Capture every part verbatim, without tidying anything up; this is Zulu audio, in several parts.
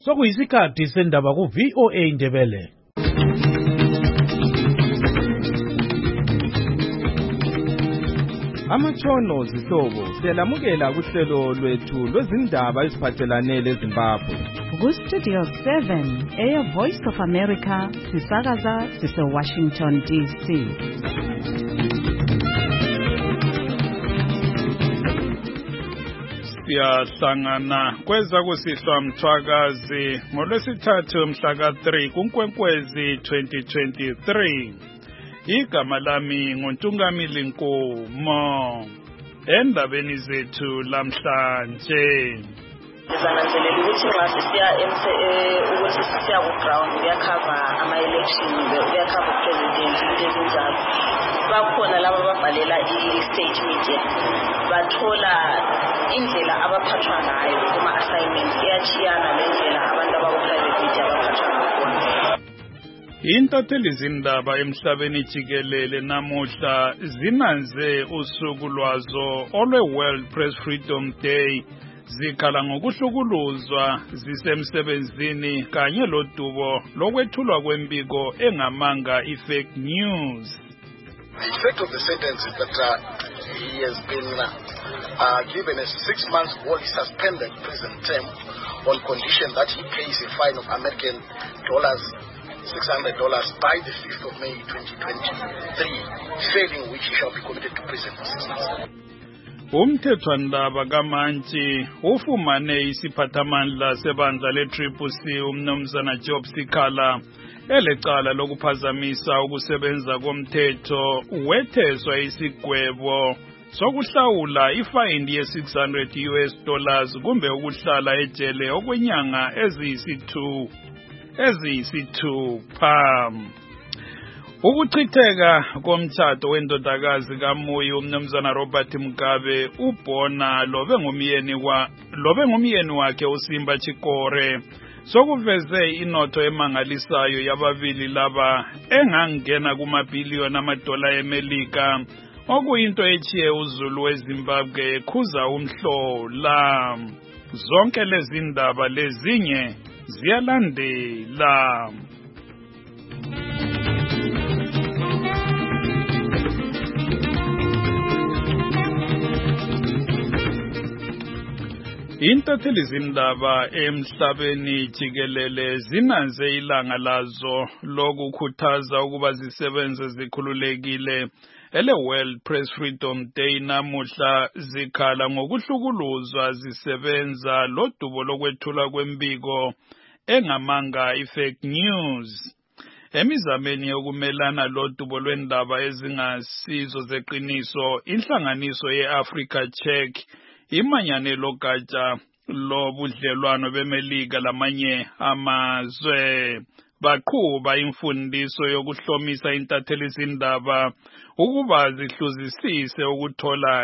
Sokuyisikhathi sendaba ku V O A Ndebele. Amatshono zihlobo siyalamukela kuhlelo lwethu lwezindaba eziphathelane leZimbabwe. Ku Studio seven, Air Voice of America, sisakaza sise Washington D C. Siyahlangana kweza kusihlwa mthwakazi ngolwesithathu mhla ka three kuNkwenkwezi twenty twenty-three. Igama lami nguNtungamili Nkomo. Endabeni zethu lamhlanje Sizananzelela ukuthi nxa sisiya ukuthi sisiya ku ground kuyakhava ama election kuyakhava president ezinjalo. Bakhona laba ababhalela i-state media bathola indlela abaphathwa ngayo kuma assignments iyachiyana lendlela abantu abaku-private media abaphathwa ngayo. Intatheli zindaba emhlabeni jikelele namuhla zinanze usuku lwazo olwe-World Press Freedom Day zikhala ngokuhlukuluzwa zisemsebenzini kanye lodubo lokwethulwa kwembiko engamanga i-fake news. The effect of the sentence is that uh, he has been uh, uh, given a six months wholly suspended prison term on condition that he pays a fine of American dollars six hundred dollars by the fifth of May twenty twenty-three, failing which he shall be committed to prison for six months. Umthethwandaba kaMantshi ufumane isiphathamandla sebandla le-Triple C umnumzana Job Sikhala elecala lokuphazamisa ukusebenza komthetho wetheswa isigwebo sokuhlawula ifine ye six hundred U S dollars kumbe ukuhlala ejele okwenyanga eziyisithu eziyisithupha. Ukuchitheka komtshado wendodakazi kaMuyi umnumzana Robert Mugabe ubona lobe ngumyeni wa lobe ngumyeni wakhe uSimba Chikore sokuveze inotho emangalisayo yababili laba engangena kumabhiliyoni amadola eMelika okuyinto echiye uzulu weZimbabwe ekhuza umhlola. Zonke lezi ndaba lezinye ziyalandela. Intatheli zindaba emhlabeni jikelele zinanze ilanga lazo lokukhuthaza ukuba zisebenze zikhululekile ele World Press Freedom Day namuhla zikhala ngokuhlukuluzwa zisebenza lodubo lokwethula kwembiko engamanga i-fake news. Emizameni yokumelana lodubo lwendaba ezingasizo zeqiniso, inhlanganiso ye-Africa Check imanyane logatsha lobudlelwano beMelika lamanye amazwe baqhuba imfundiso yokuhlomisa intatheli zindaba ukuba zihluzisise ukuthola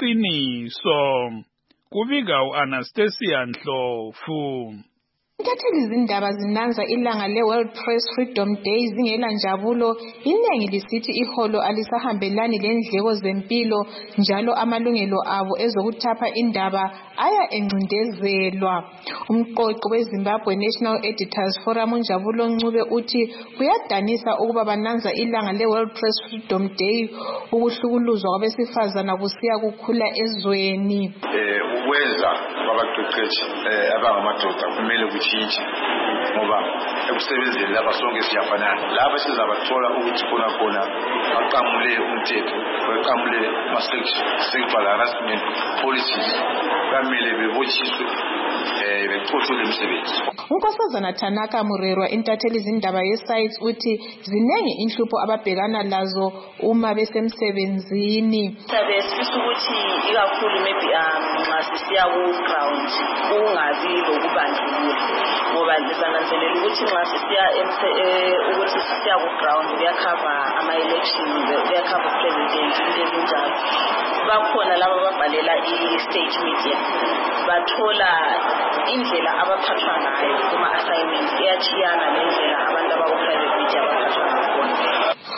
iqiniso. Kubika u-Anastasia Ndlovu. Intatheli zindaba zinanza ilanga le-World Press Freedom Day zingela njabulo, iningi lisithi iholo alisahambelani lendleko zempilo njalo amalungelo abo ezokuthapha indaba aya encindezelwa. Umqoqi weZimbabwe National Editors Forum uNjabulo Ncube uthi kuyadanisa ukuba bananza ilanga le-World Press Freedom Day ukuhlukuluzwa kwabesifazana kusiya kukhula ezweni. Ukwenza kwabaqeqeshi abangamadoda kumele kutshintshe ngoba ekusebenzeni lapha sonke siyafanana. Lapha sizabathola ukuthi khona khona baqamule umthetho, baqamule ama-sexual harassment policies kamele bebotshiswe beqoshwe emsebenzi. Unkosazana Tanaka Murerwa intatheli zindaba ye-sites uthi zinengi inhlupho ababhekana lazo uma besemsebenzini. Sabe sifisa ukuthi ikakhulu maybe nxa sisiya ku-ground kungabi lokubandlulula ngoba sizananzelela ukuthi nxa sisiya ukuthi sisiya ku-ground kuyakhava ama-election kuyakhava president ezinjalo. Bakhona laba ababhalela i-state media bathola indlela abaphathwa ngayo kuma assignments iyachiyana lendlela abantu abaku-private media abaphathwa ngayo. Umnumzana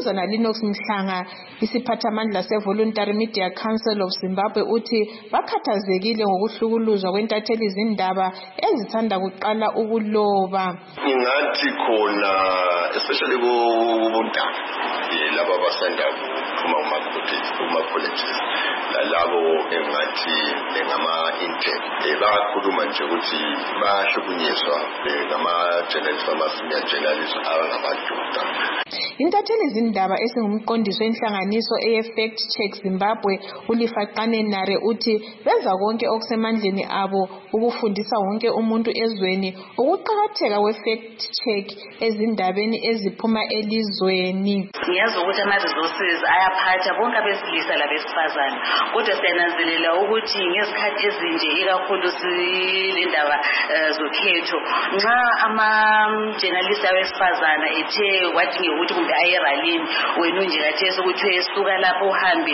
umnumzana Linux Mhlanga isiphathamandla se-Voluntary Media Council of Zimbabwe uthi bakhathazekile ngokuhlukuluzwa kwentatheli izindaba ezisanda kuqala ukuloba. Ingathi khona especially kubuntanga laba abasanda kuphuma kuma-colleges lalabo engathi engama-intern bayakhuluma nje ukuthi bahlukunyezwa ngama-journalist ama-senior journalist abangamadoda. Intatheli izindaba esingumqondisi wenhlanganiso e-Fact Check Zimbabwe uLifaqane Nare uthi benza konke okusemandleni abo ukufundisa wonke umuntu ezweni ukuqakatheka kwe-fact check ezindabeni eziphuma elizweni. Ngiyazi ukuthi ama-resources ayaphatha bonke abesilisa labesifazane, kodwa siyananzelela ukuthi ngezikhathi ezinje ikakhulu silendaba zokhetho nxa ama-journalist abesifazane ethe wadinga ukuthi kumbe ayeralini wena nje kathesi ukuthi uyesuka lapho uhambe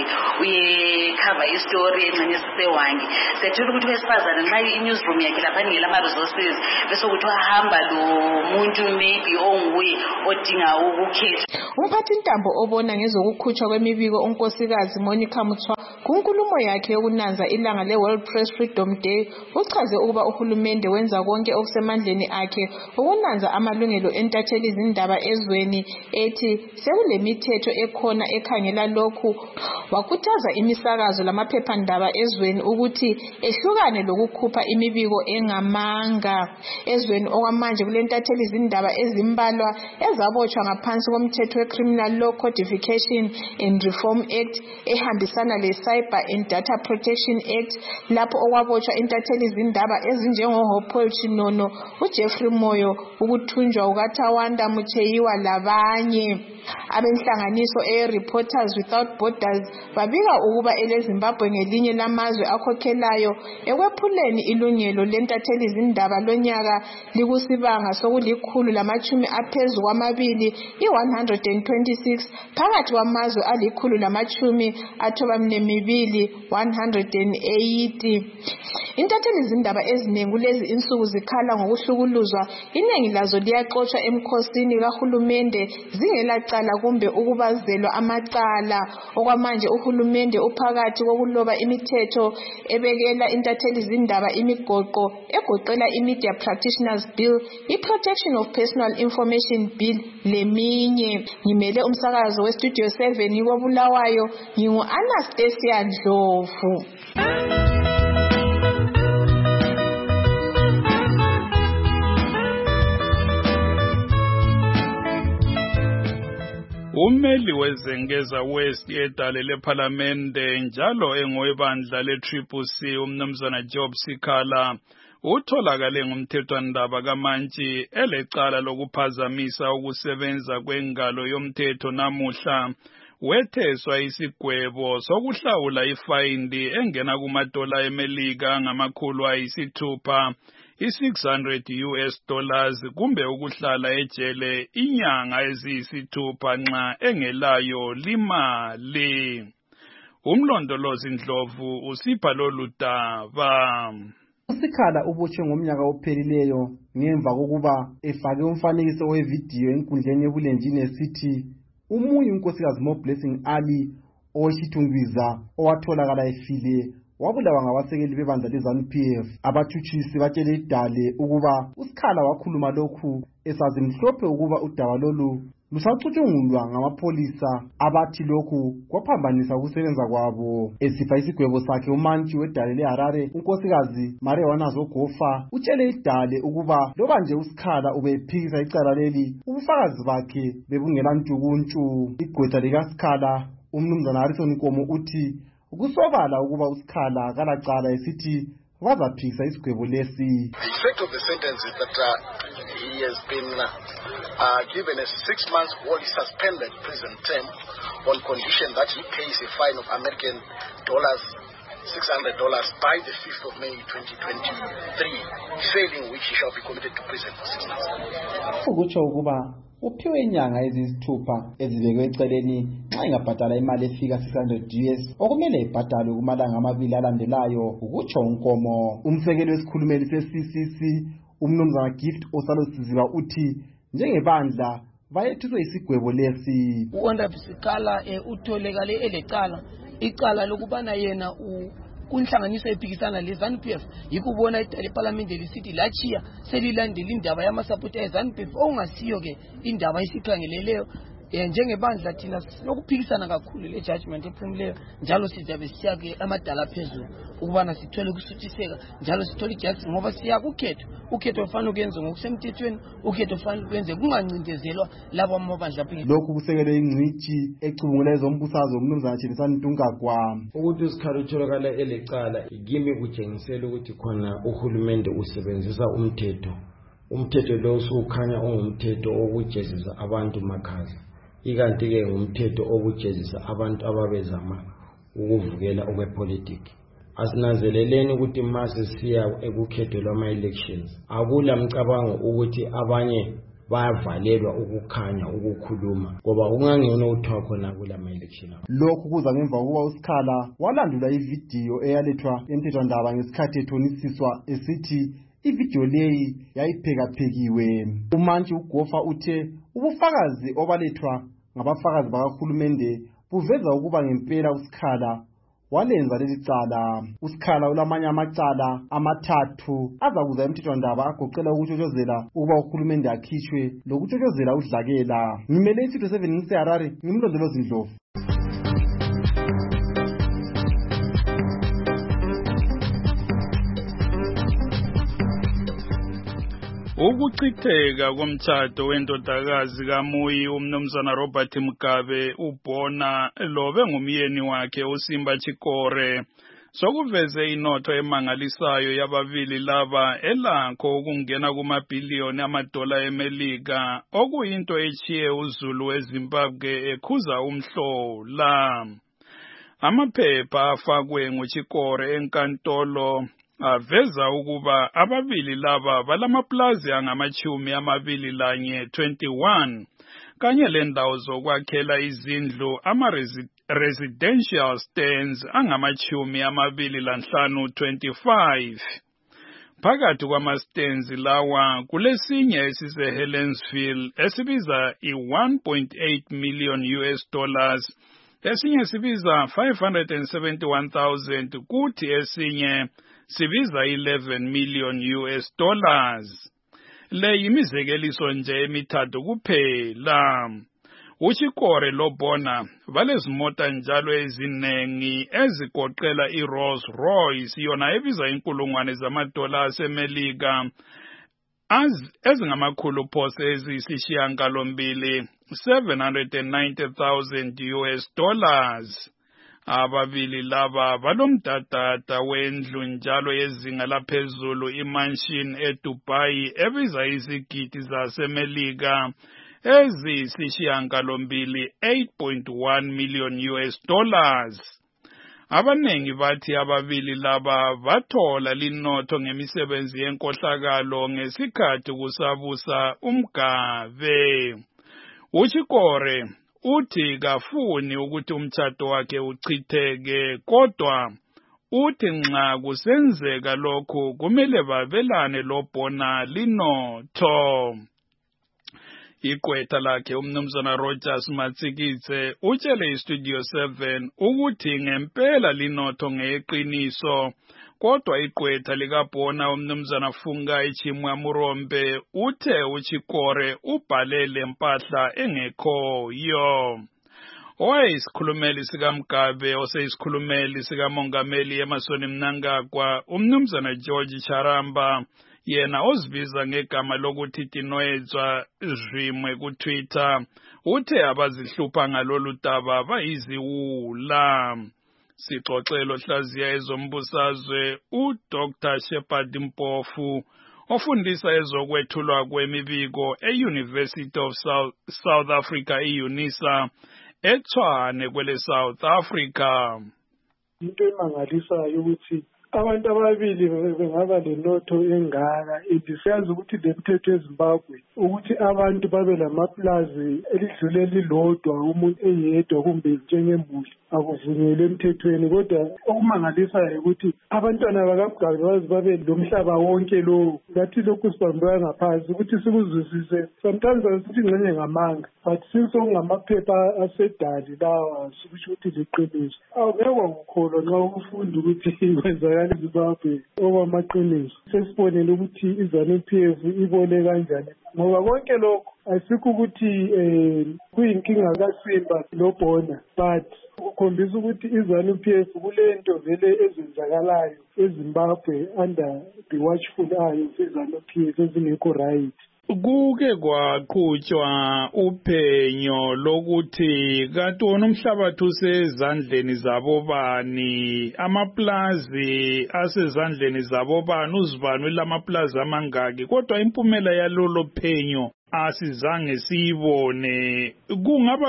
uyekhava istory encenyisisewangi sethola ukuthi wesifazane nxa i-newsroom yakhe lapha ningela ama-resources bese ukuthi wahamba lo muntu maybe onguye odinga ukukhetha. Umphathintambo obona ngezokukhutshwa kwemibiko unkosikazi Monica Mutswa kunkulumo yakhe yokunanza ilanga le-World Press Freedom Day uchaze ukuba uhulumende wenza konke okusemandleni akhe ukunanza amalungelo entatheli izindaba ezweni ethi sekulemithetho ekhona ekhangela lokhu. Wakhuthaza imisakazo lamaphephandaba ezweni ukuthi ehlukane lokukhupha imibiko engamanga. Ezweni okwamanje kulentatheli izindaba ezimbalwa ezabotshwa ngaphansi komthetho we-Criminal Law Codification and Reform Act ehambisana le-Cyber and Data Protection Act lapho okwabotshwa intatheli izindaba ezinjengoHopewell Chinono, uJeffrey Moyo, ukuthunjwa kukaThawanda Mucheyiwa labanye. Abenhlanganiso e-Reporters Without Borders babika ukuba eleZimbabwe ngelinye lamazwe akhokhelayo ekwephuleni ilungelo lentatheli izindaba lonyaka likusibanga sokulikhulu lamachumi aphezu kwamabili i-one hundred twenty-six phakathi kwamazwe alikhulu lamachumi athoba mnemibili one hundred eighty. Intatheli izindaba eziningi kulezi insuku zikhala ngokuhlukuluzwa, iningi lazo liyaxoshwa emkhosini kahulumende zingela cala kumbe ukubazelwa amacala. Okwamanje uhulumende uphakathi kokuloba imithetho ebekela intatheli izindaba imigoqo egoqela i-Media Practitioners Bill, i-Protection of Personal Information Bill leminye. Ngimele umsakazo we-Studio seven ngikobulawayo ngingu-Anastasia Ndlovu. Umeli wezengeza West edale lephalamende njalo engowebandla le-Triple C umnumzana Job Sikhala utholakale ngumthethwandaba kaMantshi elecala lokuphazamisa ukusebenza kwengalo yomthetho namuhla wetheswa isigwebo sokuhlawula ifayindi engena kumadola eMelika ngamakhulu ayisithupha i-six hundred U S dollars kumbe ukuhlala ejele inyanga eziyisithupha nxa engelayo limali. Umlondolozi Ndlovu usipha lolu daba. uSikhala ubotshwe ngomnyaka ophelileyo ngemva kokuba efake umfanekiso wevidiyo enkundleni yebulenjini esithi umunye unkosikazi Moblessing Ali oweshithungwiza owatholakala efile wabulawa ngabasekeli bebandla leZANU P F. Abathutshisi batshele idale ukuba uSikhala wakhuluma lokhu esazi mhlophe ukuba udaba lolu lusacutshungulwa ngamapholisa abathi lokhu kwaphambanisa ukusebenza kwabo. Esifa isigwebo sakhe uMantshi wedale leHarare unkosikazi Marijuana Zogofa utshele idale ukuba loba nje uSikhala ubephikisa icala leli ubufakazi bakhe bebungela ntshukuntshu. Igqwetha likaSikhala umnumzana Harrison Nkomo uthi ukusobala ukuba uSikhala kalacala esithi bazaphikisa isigwebo lesi. The effect of the sentence is that uh, he has been uh, uh, given a six months wholly suspended prison term on condition that he pays a fine of American dollars six hundred dollars by the fifth of May twenty twenty-three, failing which he shall be committed to prison for six months. Ukutsho ukuba uphiwe inyanga eziyisithupha ezibekwe eceleni nxa ingabhadala imali efika six hundred U S okumele ibhadalwe kumalanga amabili alandelayo, ukutsho uNkomo. Umsekeli wesikhulumeli se-C C C umnumzana Gift Osalo Siziba uthi njengebandla bayethuswe isigwebo lesi. U-Honorable Sikala utholekale elecala icala lokubana yena kunhlanganiso ephikisana le-ZANU P F yikubona iparlamente lisithi lachiya selilandela indaba yamasapoti e-ZANU P F okungasiyo-ke indaba esikhangeleleyo. Njengebandla thina sinokuphikisana kakhulu le judgment ephumileyo njalo sizabe siyake amadala phezulu ukubana sithole ukusuthiseka njalo sithole ijustice ngoba siyaka ukhetho ukhetho ufana ukuyenza ngokusemthethweni ukhetho ufana ukwenze kungancindezelwa labo amabandla aphikisana. Lokhu kusekelwe ingcitshi ecubungula ezombusazwe umnumzana Tshilisani Ntungagwa. Ukuthi uSikhala utholakala elecala kimi kutshengisela ukuthi khona uhulumende usebenzisa umthetho umthetho lo usukhanya ungumthetho okujezisa abantu makhaza ikanti ke ngumthetho okujezisa abantu ababezama ukuvukela okwepolitiki. Asinanzeleleni ukuthi mase siya ekukhetho lwama elections akula mcabango ukuthi abanye bayavalelwa ukukhanya ukukhuluma ngoba kungangcono uthiwa khona kulama election. Lokhu kuza ngemva kokuba uSikhala walandula ividiyo eyalethwa emthethwandaba ngesikhathi ethonisiswa esithi ividiyo leyi yayiphekaphekiwe. Umantshi uGofa uthe ubufakazi obalethwa ngabafakazi bakahulumende buveza ukuba ngempela uSikhala walenza leli cala. uSikhala ulamanye amacala amathathu azakuza emthethwandaba agoqela ukutshotshozela ukuba uhulumende akhishwe lokutshotshozela udlakela. Ngimele isitho seven ngiseHarare ngimlondolozi Ndlovu. Ukuchitheka komtshado wendodakazi kaMuyi umnumzana Robert Mugabe ubona lobe ngumyeni wakhe uSimba Chikore sokuveze inotho emangalisayo yababili laba elakho ukungena kumabhiliyoni amadola eMelika okuyinto echiye uZulu weZimbabwe ekhuza umhlola. Amaphepha afakwe nguChikore enkantolo aveza ukuba ababili laba balamaplazi angamachumi amabili lanye twenty-one kanye lendawo zokwakhela izindlu ama-residential stands angamachumi amabili lanhlanu twenty-five. Phakathi kwama-stands lawa kulesinye esise-Helensville esibiza i-one point eight million U S dollars, esinye sibiza five hundred seventy-one thousand kuthi esinye sibiza eleven million U S dollars. Le yimizekeliso nje emithathu kuphela. uChikore lobona balezimota njalo ezinengi ezigoqela iRolls Royce yona ebiza inkulungwane zamadola aseMelika ezingamakhulu phose eziyisishiyagalombili seven hundred ninety thousand U S dollars. Ababili laba balomdadada wendlu njalo yezinga laphezulu imansion eDubai ebiza izigidi zaseMelika eziyisishiyagalombili eight point one million U S dollars. Abanengi bathi ababili laba bathola linotho ngemisebenzi yenkohlakalo ngesikhathi kusabusa uMgabe. uChikore uthi kafuni ukuthi umtshado wakhe uchitheke kodwa uthi nxa kusenzeka lokhu kumele babelane lobhona linotho. Igqwetha lakhe umnumzana Rogers Matsikitse utshele iStudio seven ukuthi ngempela linotho ngeqiniso kodwa igqwetha likabhona umnumzana Fungai Chimwamurombe uthe uChikore ubhalele impahla engekhoyo. Owayisikhulumeli sikaMgabe oseyisikhulumeli sikamongameli eMasoni Mnangagwa umnumzana George Charamba yena ozibiza ngegama lokuthi Tinoedzwa Zwimwe ku Twitter uthe abazihlupha ngalolu daba bayiziwula. Sixoxelo hlaziya ezombusazwe uDoctor Shepard Mpofu ofundisa ezokwethulwa kwemibiko eUniversity of South, South Africa iUNISA eTshwane kwele South Africa. Into emangalisayo ukuthi abantu ababili bengaba lenotho engaka siyazi ukuthi le mthetho eZimbabwe ukuthi abantu babe lamaplazi elidlule elilodwa umuntu eyedwa kumbe njengemuli akuvunyelwe emthethweni kodwa okumangalisayo ukuthi abantwana bakaMgabe bazi babe lomhlaba wonke lo ngathi lokhu sibambeka ngaphansi ukuthi sikuzwisise sometimes asithi ngcenye ngamanga but since okungamaphepha asedali lawa sikusho ukuthi liqiniso awungeke ngikholwa nxa ukufunda ukuthi kwenzakala eZimbabwe okwamaqiniso sesibonele ukuthi iZANU-P F ibone kanjani ngoba konke lokho asikho ukuthi eh kuyinkinga kaSimba loBhona but ukukhombisa ukuthi iZANU-P F kulento vele ezenzakalayo eZimbabwe under the watchful eye seZANU-P F ezingekho right. Kuke kwaqhutshwa uphenyo lokuthi kanti wona umhlabathi usezandleni zabobani amaplazi asezandleni zabobani uzibani lamaplazi amangaki kodwa impumela yalolo phenyo asizange siyibone kungaba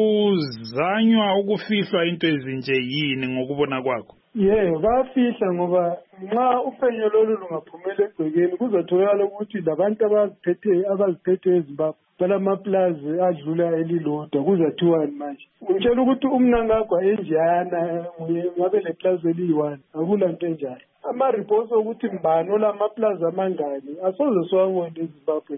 kuzanywa ukufihlwa into ezinje yini ngokubona kwakho? Yeah, bafihla ngoba nxa uphenyo lolu lungaphumela egcekeni kuzotholakala ukuthi labantu abaziphethe abaziphethe eZimbabwe balamaplazi adlula elilodwa kuzathiwani manje ngitshela ukuthi umnankagwa enjana ngabe le plaza eliyi-one akulanto enjalo ama-reports okuthi mbani olamaplazi amangani asoze siwabone eZimbabwe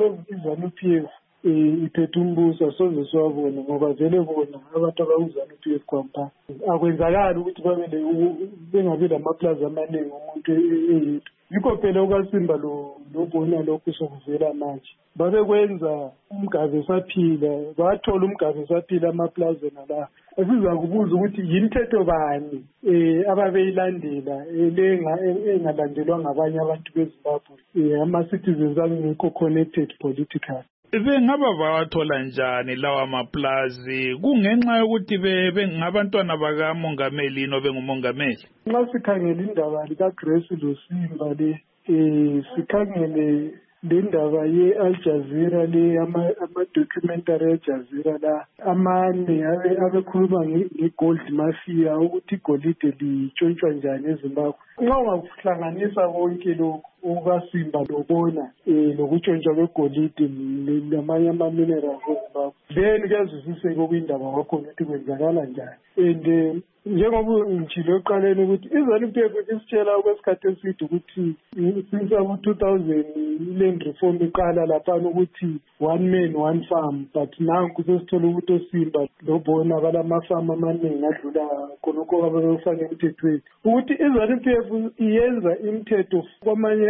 iZANU-P F iphethe umbuso asoze siwabone ngoba vele bona abantu abakuZANU-P F kwampa akwenzakali ukuthi babe bengabi lamaplazi amaningi umuntu eyedwa yikho phela ukaSimba loBhona lokhu sokuvela manje babekwenza uMgabe esaphila bathola uMgabe esaphila amaplazi nala asiza kubuza ukuthi yimthetho bani eh ababeyilandela engalandelwa ngabanye abantu beZimbabwe ama-citizens angekho connected politically. Bengaba bawathola njani lawa maplazi kungenxa yokuthi bengabantwana bakamongameli no bengumongameli? Nxa sikhangela indaba likaGrace loSimba le eh sikhangele le ndaba ye-Al Jazeera le ama-documentary e-Jazeera la amane abekhuluma nge-gold mafia ukuthi igolide litshontshwa njani eZimbabwe. Nxa ungakuhlanganisa konke lokhu ukaSimba loBhona um lokutshontshwa kwegolide namanye ama-minerals eZimbabwe then kuyazwisiseka okuyindaba kwakhona ukuthi kwenzakala njani and njengoba ngitshilo eqaleni ukuthi iZANU-P F isitshela okwesikhathi eside ukuthi since abo-two thousand i-land reform iqala laphana ukuthi one man one farm but nanku sesithola ukuthi oSimba loBhona balamafama amaningi adlula khonokho ababefake emthethweni ukuthi iZANU-P F iyenza imithetho kwamanye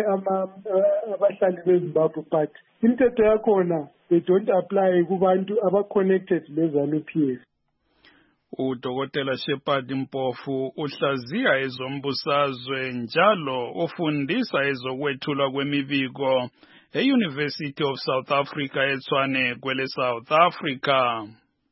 abahlali beZimbabwe but imithetho yakhona they don't apply kubantu aba-connected leZANU-P F. uDokotela Shepard Mpofu uhlaziya ezombusazwe njalo ufundisa ezokwethulwa kwemibiko e-University of South Africa eTshwane kwele South Africa.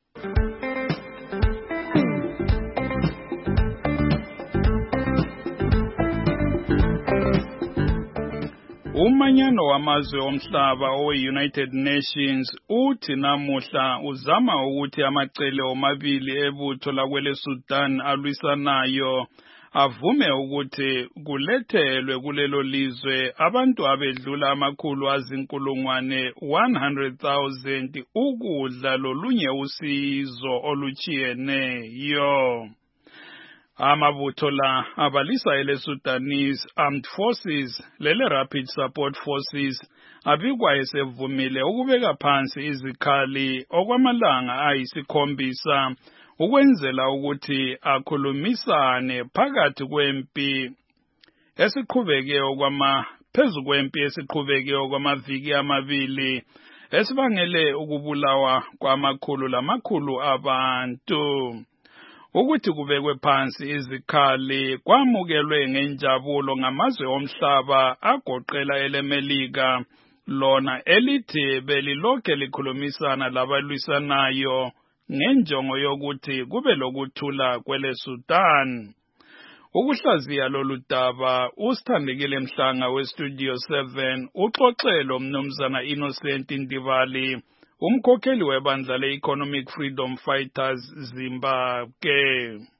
Umanyano wamazwe omhlaba owe-United Nations uthi namuhla uzama ukuthi amacele omabili ebutho lakwele Sudan alwisanayo avume ukuthi kulethelwe kulelo lizwe abantu abedlula amakhulu azinkulungwane one hundred thousand ukudla lolunye usizo oluchiyeneyo. Amabutho la abalisa ele Sudanese Armed Forces lele Rapid Support Forces abikwa esevumile ukubeka phansi izikhali okwamalanga ayisikhombisa ukwenzela ukuthi akhulumisane phakathi kwempi esiqhubeke okwama phezu kwempi esiqhubeke okwamaviki amabili esibangele ukubulawa kwamakhulu lamakhulu abantu. Ukuthi kubekwe phansi izikhali kwamukelwe ngenjabulo ngamazwe omhlaba agoqela eleMelika lona elithi belilokhe likhulumisana labalwisanayo ngenjongo yokuthi kube lokuthula kwele Sudan. Ukuhlaziya lolu daba usithandekile Mhlanga weStudio seven uxoxelo mnumzana Innocent Ndibali umkhokheli webandla le-Economic Freedom Fighters Zimbabwe.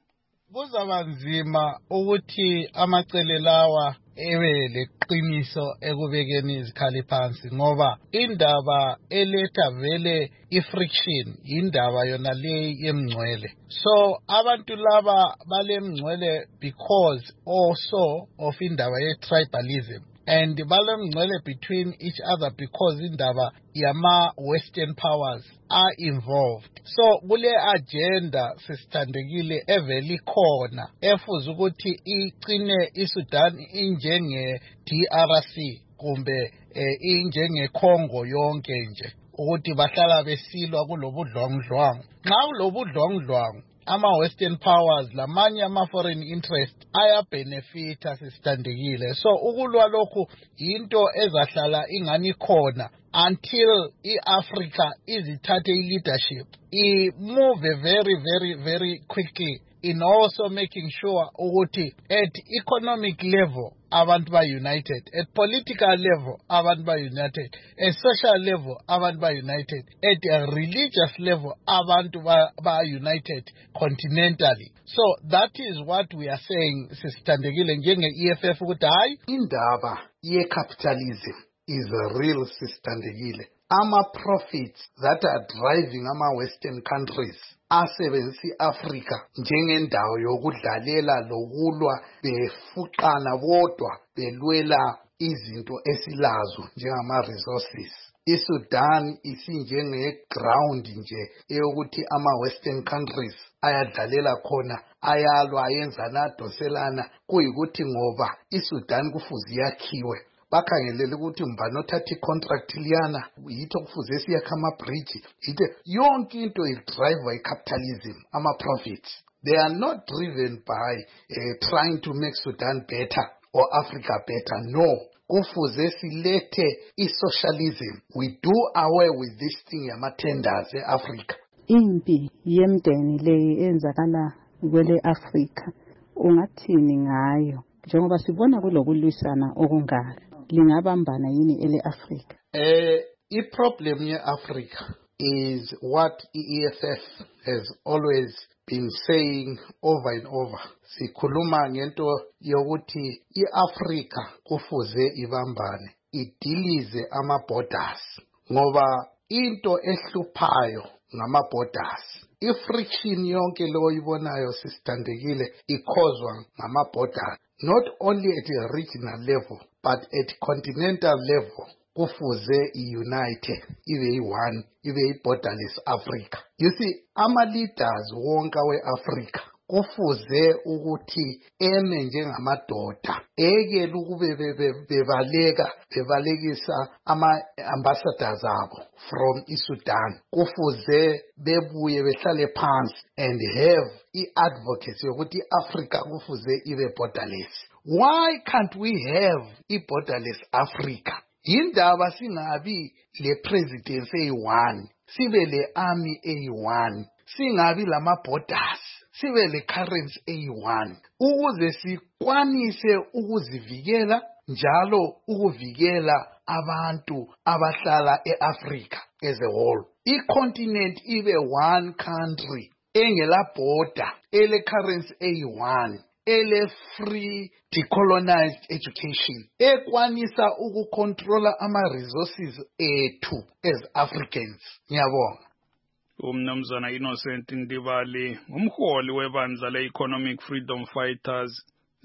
kuzabanzima ukuthi amacele lawa ebe leqiniso ekubekeni izikhali phansi ngoba indaba eletha vele ifriction indaba yona le yemngcwele. So abantu laba balemngcwele because also of indaba ye tribalism. And balemngcwele between each other because indaba yama Western powers are involved. So kule agenda sisithandekile eveli khona efuza ukuthi iqine iSudan injenge D R C kumbe injenge Congo yonke nje ukuthi bahlala besilwa kulobudlongdlwangu. Nxa kulobudlongdlwangu ama Western powers lamanye ama foreign interest aya benefita sisithandekile. So ukulwa lokhu into ezahlala ingani khona until iAfrica izithathe ileadership. I move very very very quickly in also making sure ukuthi at economic level abantu ba united, at political level abantu ba united, at social level abantu ba united, at a religious level abantu ba, ba united continentally. So that is what we are saying sisithandekile njenge E F F ukuthi hayi indaba ye capitalism is a real sisithandekile. Ama profits that are driving ama Western countries asebenzisa iAfrica njengendawo yokudlalela lokulwa befuqana bodwa belwela izinto esilazo njengama resources. ISudan isinjenge ground nje eyokuthi ama Western countries ayadlalela khona ayalwa ayenza nadoselana kuyikuthi ngoba iSudan kufuze yakhiwe bakhangelele ukuthi mbani othatha icontract liyana yitho kufuze siyakha ama bridge yitho yonke into idrive by capitalism ama profits. They are not driven by uh, trying to make Sudan better or Africa better. No, kufuze silethe i-socialism. We do away with this thing yama tenders e-Africa. Impi yemdeni le enzakala kwele Africa ungathini ngayo njengoba sibona kulokulwisana okungaka lingabambana yini ele Africa? Eh i-problem ye-Africa is what E F F has always been saying over and over. Sikhuluma ngento yokuthi iAfrica kufuze ibambane idilize ama borders ngoba into ehluphayo ngama borders. I-friction yonke lo oyibonayo sisithandekile ikhozwa ngama borders, not only at a regional level but at continental level. Kufuze i-unite ibe yi-one ibe yi-borderless Africa. You see, ama leaders wonke we-Africa kufuze ukuthi eme njengamadoda ekele ukube bebaleka bebalekisa ama ambassadors abo from iSudan. Kufuze bebuye behlale phansi and have i-advocacy yokuthi i-Africa kufuze ibe borderless. Why can't we have i-borderless Africa? Indaba singabi le president eyi-one, sibe le army eyi-one, singabi lama borders, sibe le currency eyi-one, ukuze sikwanise ukuzivikela njalo ukuvikela abantu abahlala e-Africa as a whole. I-continent ibe one country engela border, ele currency eyi-one, ele free decolonized education, ekwanisa ukucontrola ama resources ethu as Africans. Ngiyabonga. Umnumzana Innocent Ndibali, umholi webandla le-Economic Freedom Fighters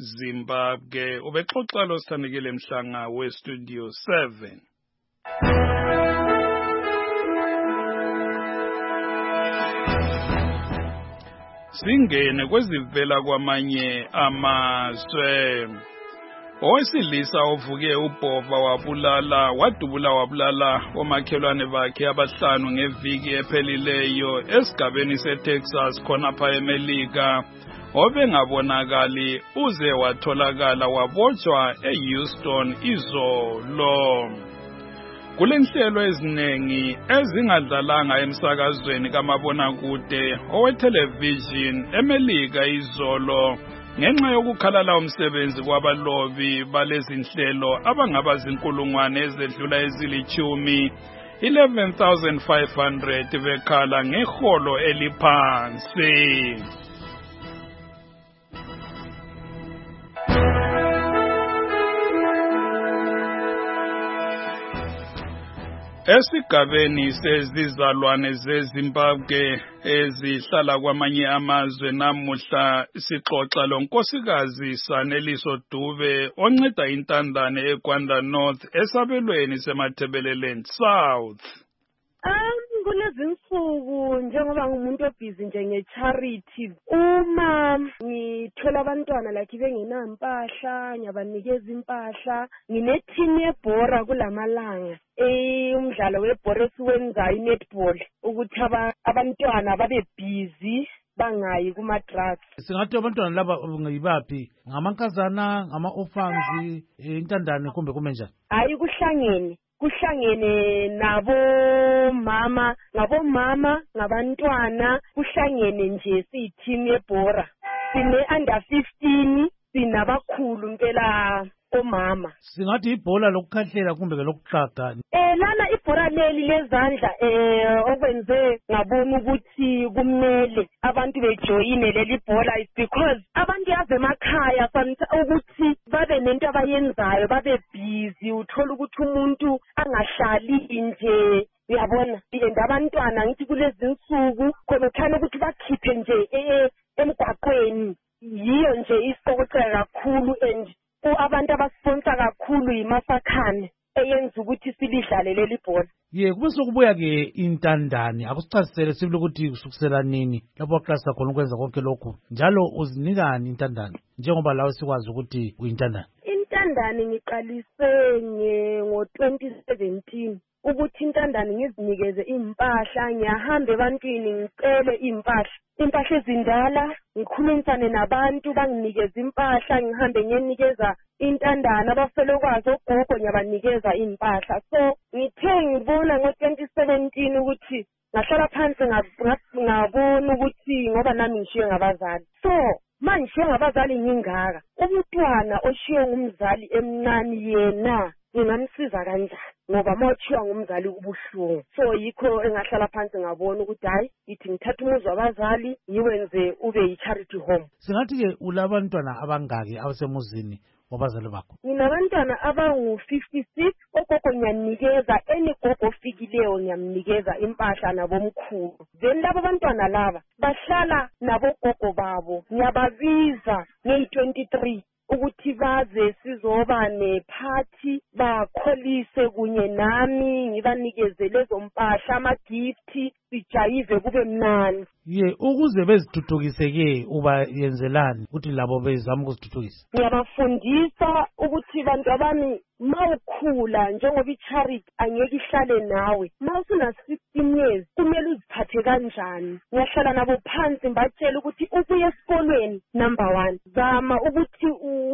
Zimbabwe, ubexoxa lo sithandekile Mhlanga we-Studio seven. Singene kwezivela kwamanye amazwe. Owesilisa ovuke ubhova wabulala wadubula wabulala omakhelwane bakhe abahlanu ngeviki ephelileyo esigabeni seTexas khonapha eMelika obengabonakali uze watholakala wabotshwa eHouston izolo. Kulenhlelo eziningi ezingadlalanga emsakazweni kamabonakude owetelevision eMelika izolo ngenxa yokukhalala umsebenzi kwabalobi balezinhlelo abangaba zinkulungwane ezedlula ezilichumi eleven thousand five hundred bekhala ngeholo eliphansi. Esigabeni sezizalwane zeZimbabwe ezihlala kwamanye amazwe namuhla sixoxa lo nkosikazi Saneliso Dube onceda intandane eGwanda North esabelweni seMathebeleland South. Um kulezi nsuku njengoba ngumuntu obhizi nje nge-charity, uma ngithola abantwana like bengenampahla ngiyabanikeza impahla, ngine-team yebhora kulamalanga eh umdlalo webhora esiwenzayo i-netball ukuthi abantwana babe busy bangayi kuma-drugs. Singathi abantwana laba ngibaphi? Ngamankazana, ngama-orphans, intandane kumbe kume njani? Hayi kuhlangene kuhlangene nabo mama ngabo mama ngabantwana kuhlangene nje siyi-team yebhora, sine under fifteen sinabakhulu impela omama. Singathi ibhola lokukhahlela kumbe lokuqhaga? Eh lana ibhola leli lezandla eh okwenze ngabona ukuthi kumele abantu bejoyine leli bhola is because abantu yaze emakhaya ukuthi babe nento abayenzayo babe busy, uthola ukuthi umuntu angahlali nje uyabona. And abantwana ngithi kulezi nsuku khona ukuthi bakhiphe nje emgwaqweni, yiyo nje isiqoqeka kakhulu and abantu abasponsa kakhulu yiMasakhane eyenza ukuthi silidlale leli bhola. Ye kube sokubuya ke intandane akusichasisele sibile ukuthi kusukisela nini lapho waqalisa khona ukwenza konke lokhu, njalo uzinikani intandane njengoba lawe sikwazi ukuthi uyintandane? Intandane ngiqalise ngo twenty seventeen ukuthi intandane ngizinikeze impahla, ngiyahamba ebantwini ngicele impahla impahla ezindala, ngikhulumisane nabantu banginikeza impahla, ngihambe ngiyenikeza intandane abafelokwazi ogogo ngiyabanikeza impahla. So ngithe ngibona ngo twenty seventeen ukuthi ngahlala phansi ngabona ukuthi ngoba nami ngishiye ngabazali, so manje ngishiye ngabazali ngingaka, umntwana oshiye ngumzali emncane yena ngingamsiza kanjani ngoba mawuchiwa ngumzali kubuhlungu. So yikho engahlala phansi ngabona ukuthi hayi ithi ngithatha umuzi wabazali ngiwenze ube yi-charity home. Singathi ke ulabantwana abangaki abasemuzini wabazali bakho? Nginabantwana abangu fifty-six, ogogo ngiyanikeza any gogo ofikileyo ngiyamnikeza impahla nabomkhulu. Then labo bantwana laba bahlala nabogogo babo, ngiyababiza ngeyi twenty-three ukuthi baze sizoba nephathi bakholise kunye nami, ngibanikeze lezo mpahla ama-gift sijayive kube mnandi. Ye ukuze bezithuthukise ke uba yenzelani ukuthi labo bezama ukuzithuthukisa? Ngiyabafundisa ukuthi bantu abami mawukhula njengoba i-charity angeke ihlale nawe, mawusuna sixteen years kumele uziphathe kanjani. Ngiyahlala nabo phansi ngibatshela ukuthi ubuye esikolweni, number one zama ukuthi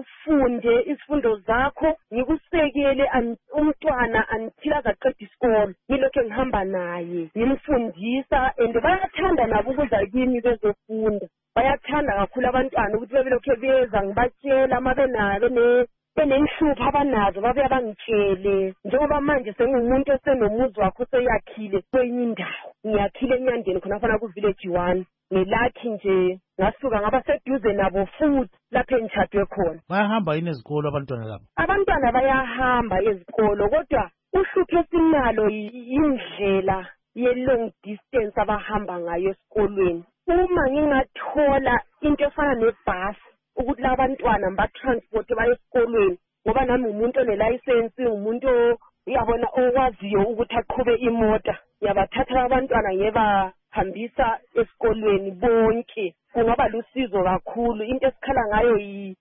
ufunde isifundo zakho, ngikusekele umntwana until azaqeda isikolo, ngilokho ngihamba naye ngimfundisa. And bayathanda nabo ukuza kimi bezofunda, bayathanda kakhulu abantwana ukuthi bebelokhe beza ngibatshela ama benabe benenhlupho abanazo babe abangitshele. Njengoba manje sengumuntu osenomuzi wakho seyakhile kwenye indawo, ngiyakhile enyandeni khona fana ku-village one, ngilakhi nje ngasuka ngaba seduze nabo futhi lapho engitshadwe khona. Bayahamba yini ezikolo abantwana labo? Abantwana bayahamba ezikolo, kodwa uhlupho esinalo yindlela ye-long distance abahamba ngayo esikolweni. Uma ngingathola into efana nebhasi ukuthi labantwana mbatransport baye esikolweni, ngoba nami umuntu onelicense, umuntu uyabona okwaziyo ukuthi aqhube imota, yabathatha abantwana ngiyebahambisa esikolweni bonke, kungaba lusizo kakhulu. Into esikhala ngayo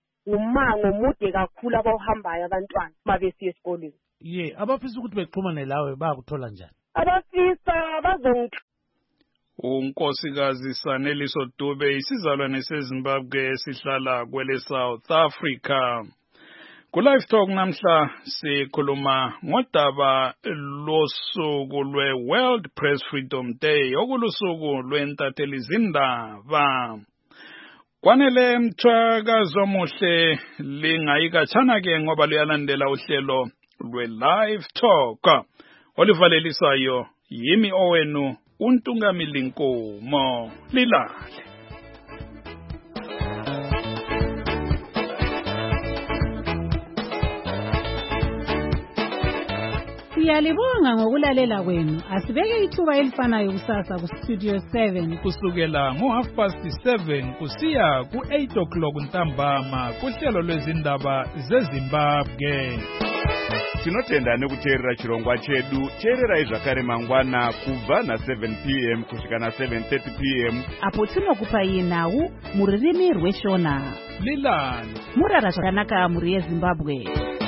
umango mude kakhulu abawuhambayo abantwana mabesiya esikolweni. Ye abafisa ukuthi bexhumane lawe bayakuthola njani? Abafisa bazongithola. Unkosikazi Saneliso Dube isizalwane seZimbabwe esihlala kwele South Africa. Ku-Live Talk namhla sikhuluma ngodaba losuku lwe-World Press Freedom Day, okulusuku lwentatheli zindaba. Kwanele mthwakazo omuhle lingayikatshana ke ngoba luyalandela uhlelo lwe-Live Talk olivalelisayo yimi owenu uNtungamili Nkomo. Lilale. Siyalibonga ngokulalela kwenu. Asibeke ithuba elifanayo kusasa ku-Studio seven. Kusukela ngo-half past seven kusiya ku-eight o'clock ntambama kuhlelo lwezindaba zeZimbabwe. Tinotenda nekuteerera chirongwa chedu. Teererai zvakare mangwana kubva na seven p m kusvika na seven thirty p m apo tinokupai nhau muririmi rweshona. Lilani murara zvakanaka muri yeZimbabwe.